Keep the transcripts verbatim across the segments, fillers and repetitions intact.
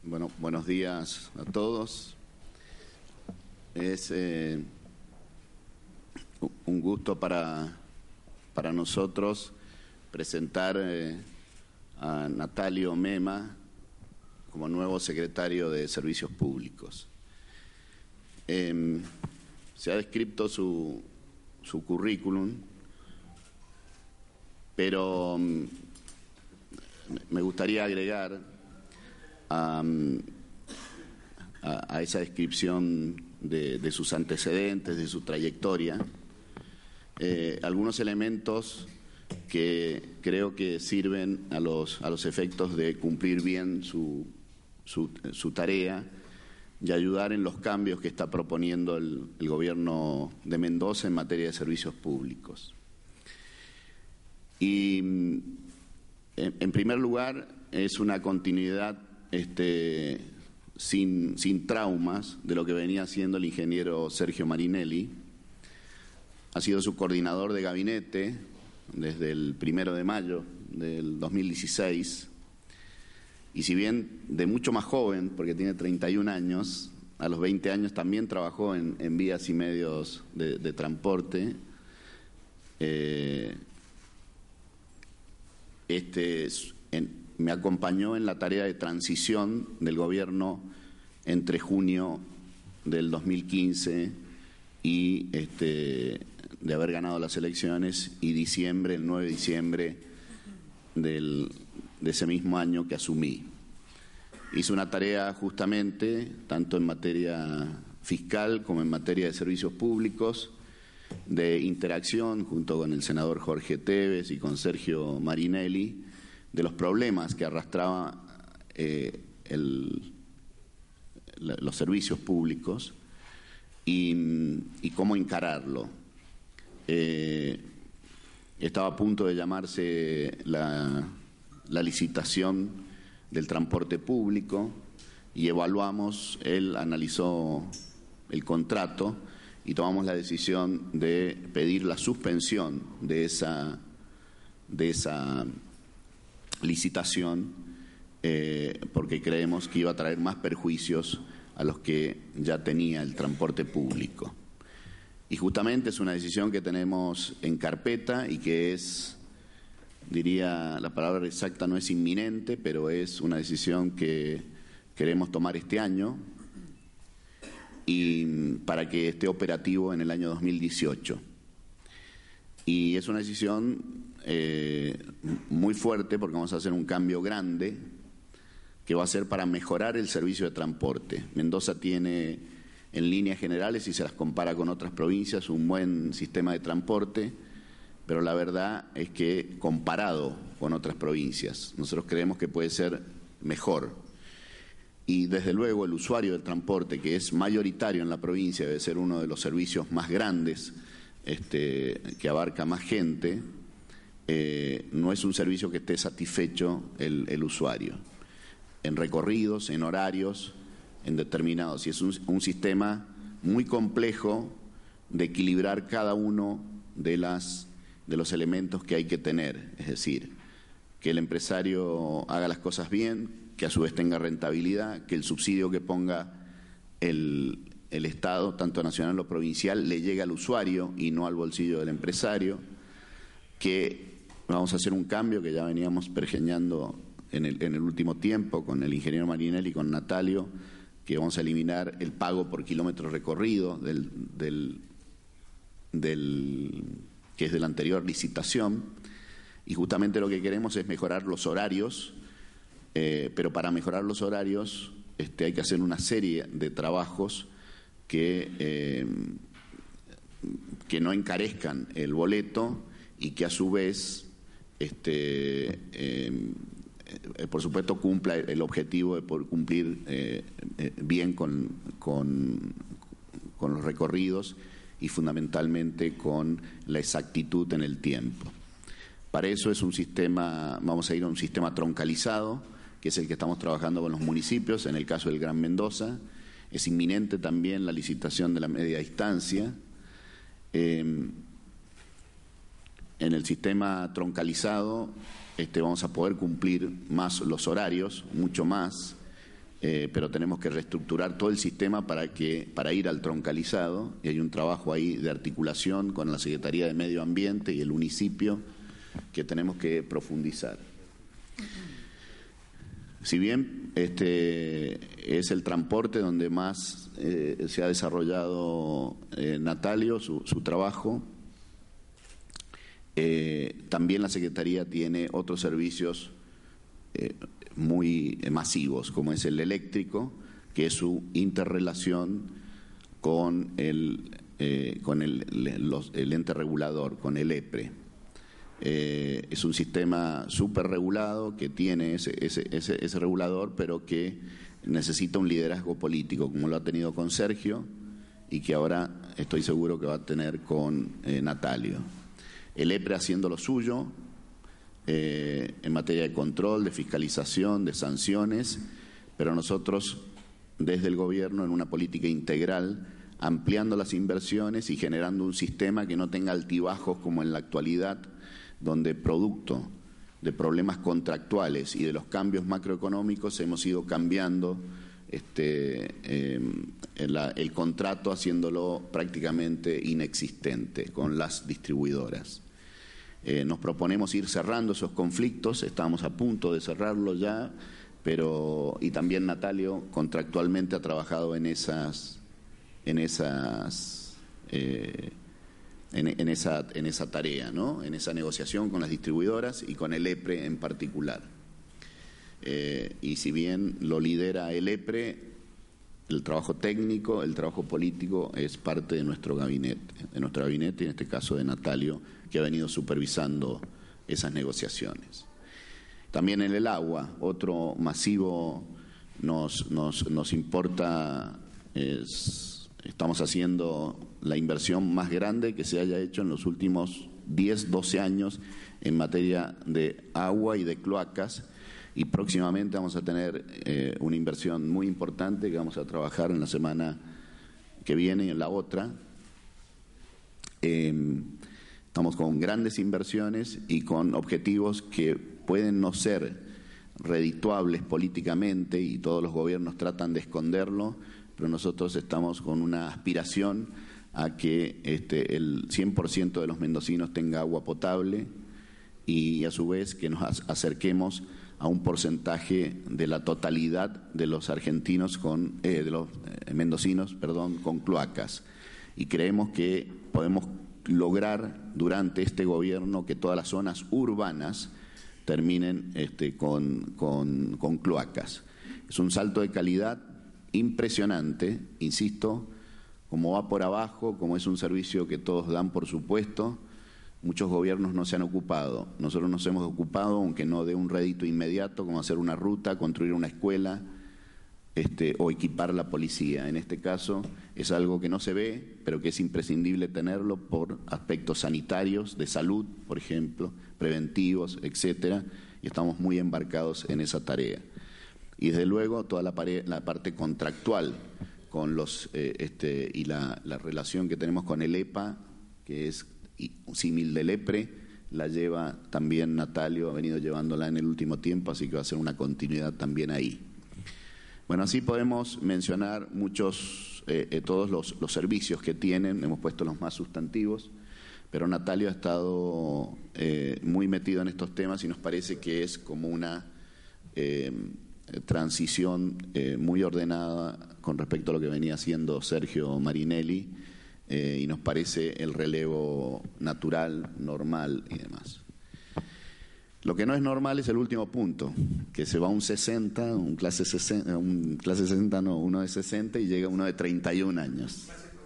Bueno, buenos días a todos. Es eh, un gusto para, para nosotros presentar eh, a Natalio Mema como nuevo secretario de Servicios Públicos. Eh, se ha descrito su, su currículum, pero um, me gustaría agregar a, a, a esa descripción de, de sus antecedentes, de su trayectoria, eh, algunos elementos que creo que sirven a los, a los efectos de cumplir bien su, su, su tarea y ayudar en los cambios que está proponiendo el, el gobierno de Mendoza en materia de servicios públicos. Y en, en primer lugar, es una continuidad este, sin, sin traumas de lo que venía haciendo el ingeniero Sergio Marinelli. Ha sido su coordinador de gabinete desde el primero de mayo del dos mil dieciséis, y si bien de mucho más joven, porque tiene treinta y un años, a los veinte años también trabajó en, en vías y medios de, de transporte. Eh, este, en, me acompañó en la tarea de transición del gobierno entre junio del dos mil quince y este, de haber ganado las elecciones, y diciembre, el nueve de diciembre del, de ese mismo año que asumí. Hice una tarea justamente, tanto en materia fiscal como en materia de servicios públicos, de interacción junto con el senador Jorge Tevez y con Sergio Marinelli, de los problemas que arrastraba eh, el, los servicios públicos y, y cómo encararlo. Eh, estaba a punto de llamarse la, la licitación del transporte público y evaluamos, él analizó el contrato y tomamos la decisión de pedir la suspensión de esa, de esa licitación eh, porque creemos que iba a traer más perjuicios a los que ya tenía el transporte público. Y justamente es una decisión que tenemos en carpeta y que es, diría, la palabra exacta no es inminente, pero es una decisión que queremos tomar este año y para que esté operativo en el año dos mil dieciocho. Y es una decisión eh, muy fuerte porque vamos a hacer un cambio grande que va a ser para mejorar el servicio de transporte. Mendoza tiene, en líneas generales, si se las compara con otras provincias, un buen sistema de transporte, pero la verdad es que comparado con otras provincias, nosotros creemos que puede ser mejor. Y desde luego el usuario del transporte, que es mayoritario en la provincia, debe ser uno de los servicios más grandes, este, que abarca más gente, eh, no es un servicio que esté satisfecho el, el usuario, en recorridos, en horarios, en determinados. Y es un, un sistema muy complejo de equilibrar cada uno de las de los elementos que hay que tener, es decir, que el empresario haga las cosas bien, que a su vez tenga rentabilidad, que el subsidio que ponga el, el Estado, tanto nacional o provincial, le llegue al usuario y no al bolsillo del empresario, que vamos a hacer un cambio que ya veníamos pergeñando en el, en el último tiempo con el ingeniero Marinelli y con Natalio, que vamos a eliminar el pago por kilómetro recorrido del, del, del que es de la anterior licitación, y justamente lo que queremos es mejorar los horarios, eh, pero para mejorar los horarios este, hay que hacer una serie de trabajos que, eh, que no encarezcan el boleto y que a su vez, este, eh, por supuesto, cumpla el objetivo de poder cumplir eh, eh, bien con, con, con los recorridos y fundamentalmente con la exactitud en el tiempo. Para eso es un sistema, vamos a ir a un sistema troncalizado, que es el que estamos trabajando con los municipios, en el caso del Gran Mendoza. Es inminente también la licitación de la media distancia. Eh, en el sistema troncalizado este, vamos a poder cumplir más los horarios, mucho más, eh, pero tenemos que reestructurar todo el sistema para, que, para ir al troncalizado, y hay un trabajo ahí de articulación con la Secretaría de Medio Ambiente y el municipio que tenemos que profundizar. Si bien este es el transporte donde más eh, se ha desarrollado eh, Natalio, su, su trabajo, eh, también la Secretaría tiene otros servicios eh, muy masivos, como es el eléctrico, que es su interrelación con el, eh, con el, los, el ente regulador, con el EPRE. Eh, es un sistema súper regulado que tiene ese, ese, ese, ese regulador, pero que necesita un liderazgo político, como lo ha tenido con Sergio y que ahora estoy seguro que va a tener con eh, Natalio. El EPRE haciendo lo suyo eh, en materia de control, de fiscalización, de sanciones, pero nosotros desde el gobierno en una política integral, ampliando las inversiones y generando un sistema que no tenga altibajos como en la actualidad, donde producto de problemas contractuales y de los cambios macroeconómicos hemos ido cambiando este, eh, la, el contrato, haciéndolo prácticamente inexistente con las distribuidoras. Eh, nos proponemos ir cerrando esos conflictos, estamos a punto de cerrarlo ya, pero y también Natalio contractualmente ha trabajado en esas, en esas eh, En, en, esa, en esa tarea, ¿no? En esa negociación con las distribuidoras y con el EPRE en particular. Eh, y si bien lo lidera el EPRE, el trabajo técnico, el trabajo político es parte de nuestro gabinete, de nuestro gabinete, y en este caso de Natalio, que ha venido supervisando esas negociaciones. También en el agua, otro masivo nos, nos, nos importa, es, estamos haciendo la inversión más grande que se haya hecho en los últimos diez, doce años en materia de agua y de cloacas, y próximamente vamos a tener eh, una inversión muy importante que vamos a trabajar en la semana que viene y en la otra. Eh, estamos con grandes inversiones y con objetivos que pueden no ser redituables políticamente, y todos los gobiernos tratan de esconderlo, pero nosotros estamos con una aspiración a que este, el cien por ciento de los mendocinos tenga agua potable, y a su vez que nos acerquemos a un porcentaje de la totalidad de los argentinos con eh, de los eh, mendocinos, perdón, con cloacas. Y creemos que podemos lograr durante este gobierno que todas las zonas urbanas terminen este, con, con, con cloacas. Es un salto de calidad impresionante, insisto, como va por abajo, como es un servicio que todos dan por supuesto, muchos gobiernos no se han ocupado. Nosotros nos hemos ocupado, aunque no de un rédito inmediato, como hacer una ruta, construir una escuela este, o equipar la policía. En este caso es algo que no se ve, pero que es imprescindible tenerlo por aspectos sanitarios, de salud, por ejemplo, preventivos, etcétera, y estamos muy embarcados en esa tarea. Y desde luego toda la, pare- la parte contractual con los eh, este, y la, la relación que tenemos con el EPA, que es símil del EPRE, la lleva también Natalio, ha venido llevándola en el último tiempo, así que va a ser una continuidad también ahí. Bueno, así podemos mencionar muchos, eh, eh, todos los, los servicios que tienen, hemos puesto los más sustantivos, pero Natalio ha estado eh, muy metido en estos temas y nos parece que es como una eh, transición eh, muy ordenada con respecto a lo que venía haciendo Sergio Marinelli, eh, y nos parece el relevo natural, normal y demás. Lo que no es normal es el último punto, que se va un sesenta, un clase sesenta, un clase sesenta no, uno de sesenta y llega uno de treinta y un años.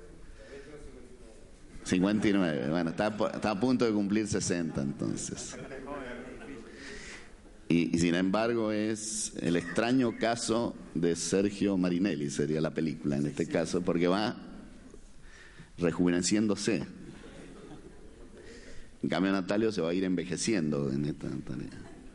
cincuenta y nueve, bueno, está, está a punto de cumplir sesenta entonces. Y, y sin embargo es el extraño caso de Sergio Marinelli, sería la película en este caso, porque va rejuveneciéndose. En cambio Natalio se va a ir envejeciendo en esta tarea.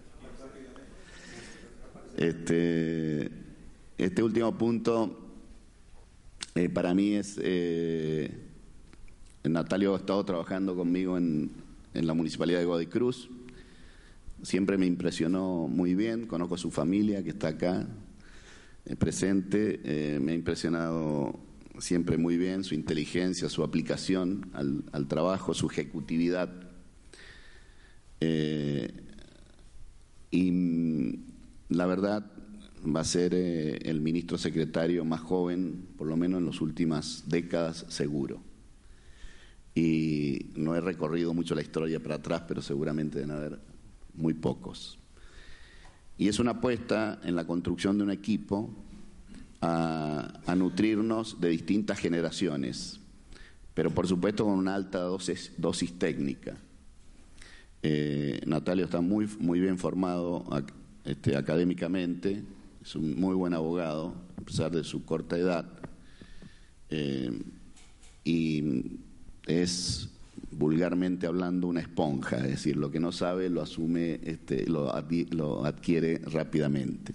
Este, este último punto eh, para mí es... Eh, Natalio ha estado trabajando conmigo en, en la Municipalidad de Godoy Cruz. Siempre me impresionó muy bien, conozco a su familia que está acá. presente. Eh, me ha impresionado siempre muy bien su inteligencia, su aplicación al, al trabajo, su ejecutividad. Eh, y la verdad va a ser eh, el ministro secretario más joven, por lo menos en las últimas décadas, seguro. Y no he recorrido mucho la historia para atrás, pero seguramente deben haber muy pocos. Y es una apuesta en la construcción de un equipo a, a nutrirnos de distintas generaciones, pero por supuesto con una alta dosis, dosis técnica. Eh, Natalio está muy, muy bien formado este, académicamente, es un muy buen abogado, a pesar de su corta edad, eh, y es, vulgarmente hablando, una esponja, es decir, lo que no sabe lo asume, este, lo, lo adquiere rápidamente.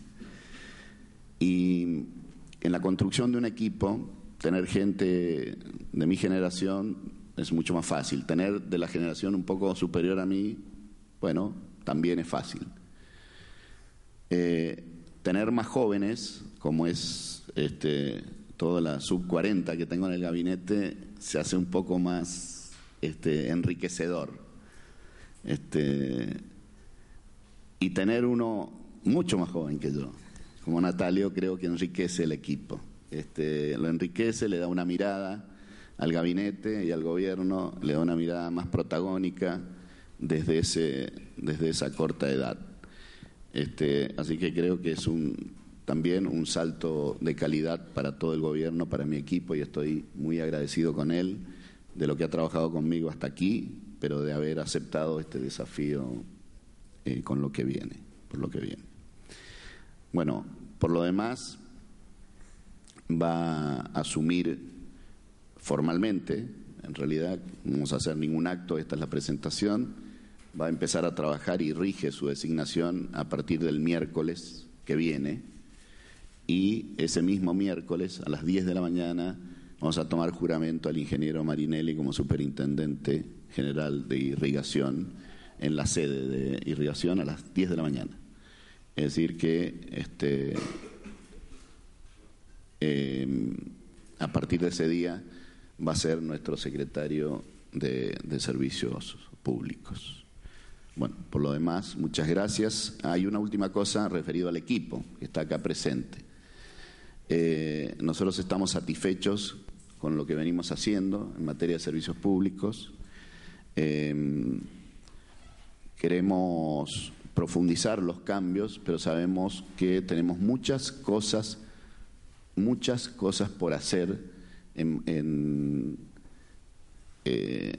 Y en la construcción de un equipo, tener gente de mi generación es mucho más fácil. Tener de la generación un poco superior a mí, bueno, también es fácil. Eh, tener más jóvenes, como es este, toda la sub cuarenta que tengo en el gabinete, se hace un poco más este, enriquecedor. Este, y tener uno mucho más joven que yo, como Natalio, creo que enriquece el equipo. Este, lo enriquece, le da una mirada al gabinete y al gobierno, le da una mirada más protagónica desde, ese, desde esa corta edad. Este, así que creo que es un, también un salto de calidad para todo el gobierno, para mi equipo, y estoy muy agradecido con él de lo que ha trabajado conmigo hasta aquí, pero de haber aceptado este desafío eh, con lo que viene, por lo que viene. Bueno, por lo demás, va a asumir formalmente, en realidad no vamos a hacer ningún acto, esta es la presentación, va a empezar a trabajar y rige su designación a partir del miércoles que viene, y ese mismo miércoles a las diez de la mañana vamos a tomar juramento al ingeniero Marinelli como superintendente general de irrigación en la sede de irrigación a las diez de la mañana. Es decir que este, eh, a partir de ese día va a ser nuestro secretario de, de Servicios Públicos. Bueno, por lo demás, muchas gracias. Hay una última cosa referida al equipo que está acá presente. Eh, nosotros estamos satisfechos con lo que venimos haciendo en materia de servicios públicos. Eh, queremos profundizar los cambios, pero sabemos que tenemos muchas cosas, muchas cosas por hacer en, en eh,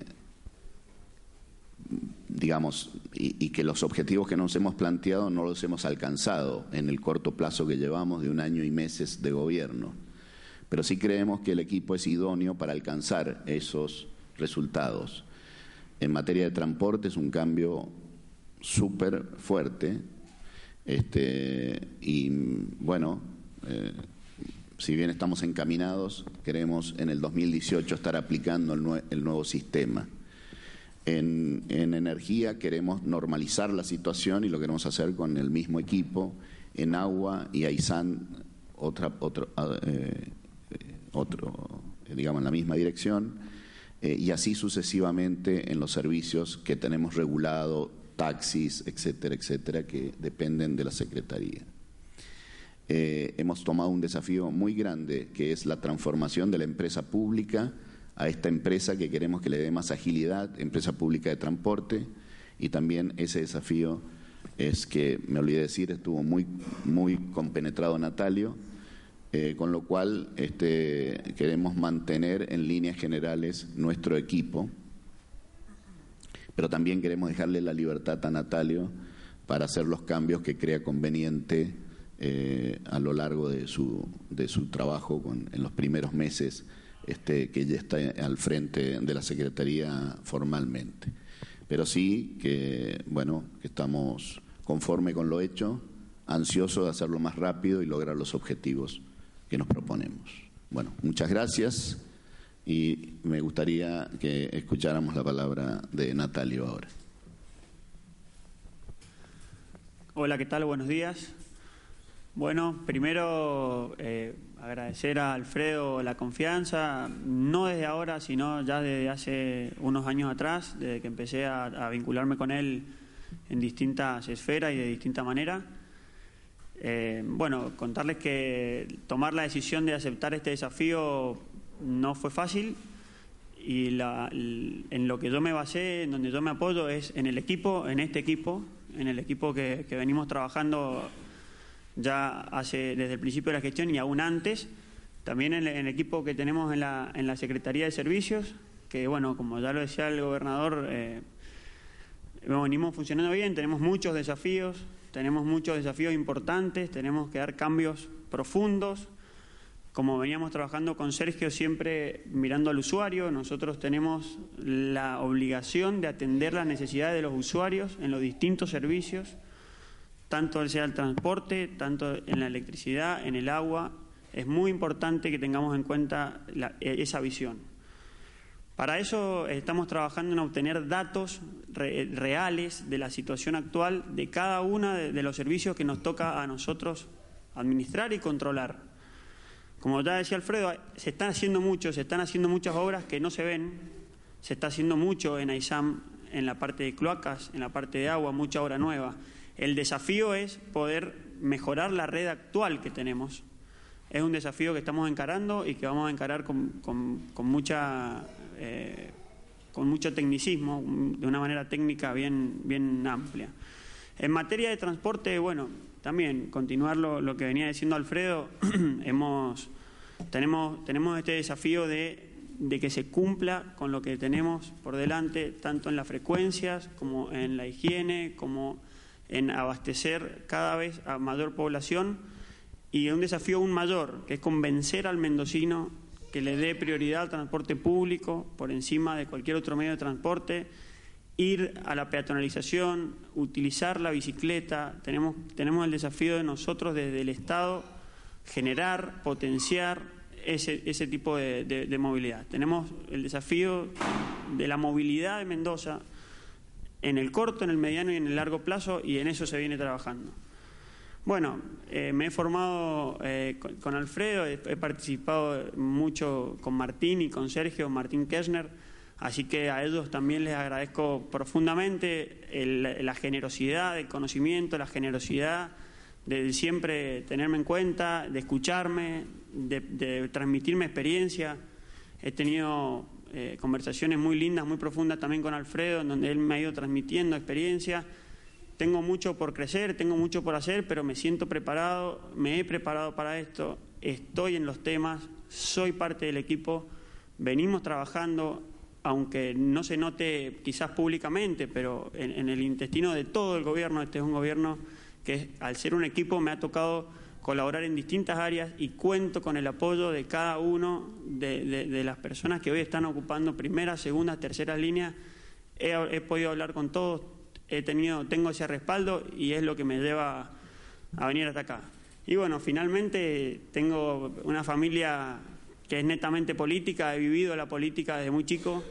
digamos, y, y que los objetivos que nos hemos planteado no los hemos alcanzado en el corto plazo que llevamos de un año y meses de gobierno. Pero sí creemos que el equipo es idóneo para alcanzar esos resultados. En materia de transporte es un cambio súper fuerte, este, y bueno, eh, si bien estamos encaminados, queremos en el dos mil dieciocho estar aplicando el, nue el nuevo sistema. En, en energía queremos normalizar la situación y lo queremos hacer con el mismo equipo. En agua y Aysán, otra, otro, eh, otro, digamos, en la misma dirección, eh, y así sucesivamente en los servicios que tenemos regulado, taxis, etcétera, etcétera, que dependen de la Secretaría. Eh, hemos tomado un desafío muy grande, que es la transformación de la empresa pública a esta empresa que queremos que le dé más agilidad, empresa pública de transporte, y también ese desafío es que, me olvidé decir, estuvo muy, muy compenetrado Natalio, eh, con lo cual este, queremos mantener en líneas generales nuestro equipo, pero también queremos dejarle la libertad a Natalio para hacer los cambios que crea conveniente eh, a lo largo de su, de su trabajo con, en los primeros meses este, que ya está al frente de la Secretaría formalmente. Pero sí que, bueno, que estamos conforme con lo hecho, ansiosos de hacerlo más rápido y lograr los objetivos que nos proponemos. Bueno, muchas gracias. Y me gustaría que escucháramos la palabra de Natalio ahora. Hola, ¿qué tal? Buenos días. Bueno, primero eh, agradecer a Alfredo la confianza, no desde ahora, sino ya desde hace unos años atrás, desde que empecé a, a vincularme con él en distintas esferas y de distinta manera. Eh, bueno, contarles que tomar la decisión de aceptar este desafío no fue fácil y la, en lo que yo me basé, en donde yo me apoyo es en el equipo, en este equipo, en el equipo que, que venimos trabajando ya hace desde el principio de la gestión y aún antes, también en el, en el equipo que tenemos en la, en la Secretaría de Servicios, que bueno, como ya lo decía el gobernador, eh, venimos funcionando bien, tenemos muchos desafíos, tenemos muchos desafíos importantes, tenemos que dar cambios profundos. Como veníamos trabajando con Sergio, siempre mirando al usuario, nosotros tenemos la obligación de atender las necesidades de los usuarios en los distintos servicios, tanto sea el transporte, tanto en la electricidad, en el agua. Es muy importante que tengamos en cuenta la, esa visión. Para eso estamos trabajando en obtener datos re, reales de la situación actual de cada uno de, de los servicios que nos toca a nosotros administrar y controlar. Como ya decía Alfredo, se están haciendo mucho, se están haciendo muchas obras que no se ven, se está haciendo mucho en AISAM, en la parte de cloacas, en la parte de agua, mucha obra nueva. El desafío es poder mejorar la red actual que tenemos. Es un desafío que estamos encarando y que vamos a encarar con, con, con, mucha, eh, con mucho tecnicismo, de una manera técnica bien, bien amplia. En materia de transporte, bueno, también continuar lo, lo que venía diciendo Alfredo, hemos, tenemos, tenemos este desafío de, de que se cumpla con lo que tenemos por delante, tanto en las frecuencias como en la higiene, como en abastecer cada vez a mayor población, y un desafío aún mayor, que es convencer al mendocino que le dé prioridad al transporte público por encima de cualquier otro medio de transporte, ir a la peatonalización, utilizar la bicicleta. Tenemos, tenemos el desafío de nosotros desde el Estado generar, potenciar ese, ese tipo de, de, de movilidad. Tenemos el desafío de la movilidad de Mendoza en el corto, en el mediano y en el largo plazo, y en eso se viene trabajando. Bueno, eh, me he formado eh, con, con Alfredo, he, he participado mucho con Martín y con Sergio, Martín Kirchner, así que a ellos también les agradezco profundamente el, la generosidad del conocimiento, la generosidad de siempre tenerme en cuenta, de escucharme, de, de transmitirme experiencia. He tenido Eh, conversaciones muy lindas, muy profundas también con Alfredo, en donde él me ha ido transmitiendo experiencia. Tengo mucho por crecer, tengo mucho por hacer, pero me siento preparado, me he preparado para esto, estoy en los temas, soy parte del equipo, venimos trabajando, aunque no se note quizás públicamente, pero en, en el intestino de todo el gobierno. Este es un gobierno que, al ser un equipo, me ha tocado colaborar en distintas áreas y cuento con el apoyo de cada uno de, de, de las personas que hoy están ocupando primeras, segundas, terceras líneas. He, he podido hablar con todos, he tenido, tengo ese respaldo y es lo que me lleva a venir hasta acá. Y bueno, finalmente tengo una familia que es netamente política, he vivido la política desde muy chico.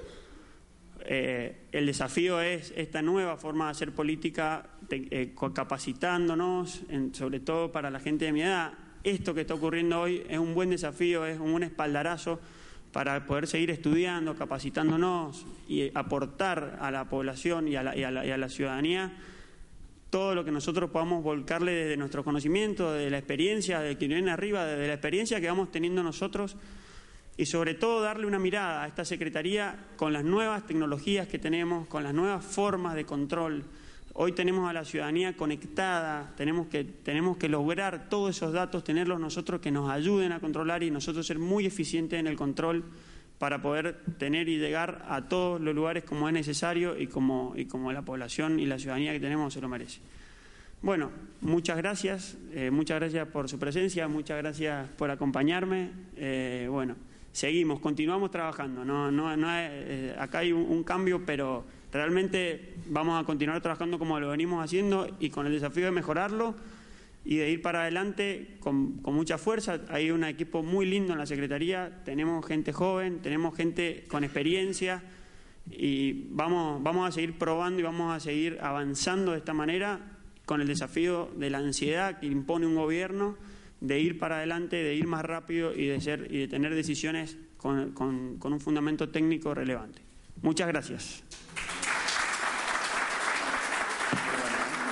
Eh, el desafío es esta nueva forma de hacer política, te, eh, capacitándonos, en, sobre todo para la gente de mi edad. Esto que está ocurriendo hoy es un buen desafío, es un espaldarazo para poder seguir estudiando, capacitándonos y aportar a la población y a la, y a la, y a la ciudadanía todo lo que nosotros podamos volcarle desde nuestro conocimiento, de la experiencia, de quien viene arriba, desde la experiencia que vamos teniendo nosotros. Y sobre todo darle una mirada a esta Secretaría con las nuevas tecnologías que tenemos, con las nuevas formas de control. Hoy tenemos a la ciudadanía conectada, tenemos que, tenemos que lograr todos esos datos, tenerlos nosotros que nos ayuden a controlar y nosotros ser muy eficientes en el control para poder tener y llegar a todos los lugares como es necesario y como, y como la población y la ciudadanía que tenemos se lo merece. Bueno, muchas gracias, eh, muchas gracias por su presencia, muchas gracias por acompañarme. Eh, bueno. Seguimos, continuamos trabajando, no, no, no hay, eh, acá hay un, un cambio, pero realmente vamos a continuar trabajando como lo venimos haciendo y con el desafío de mejorarlo y de ir para adelante con, con mucha fuerza. Hay un equipo muy lindo en la Secretaría, tenemos gente joven, tenemos gente con experiencia y vamos, vamos a seguir probando y vamos a seguir avanzando de esta manera con el desafío de la ansiedad que impone un gobierno de ir para adelante, de ir más rápido y de, ser, y de tener decisiones con, con, con un fundamento técnico relevante. Muchas gracias.